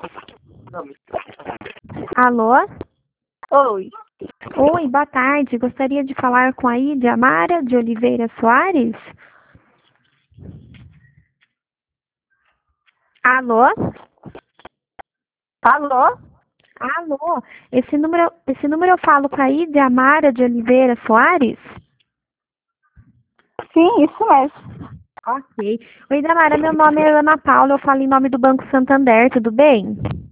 Alô? Oi. Oi, boa tarde. Gostaria de falar com a Idia Amara de Oliveira Soares? Alô? Alô? Alô? Esse número eu falo com a Idia Amara de Oliveira Soares? Sim, isso mesmo. Ok. Oi, Idia Amara, meu nome é Ana Paula, eu falo em nome do Banco Santander, tudo bem?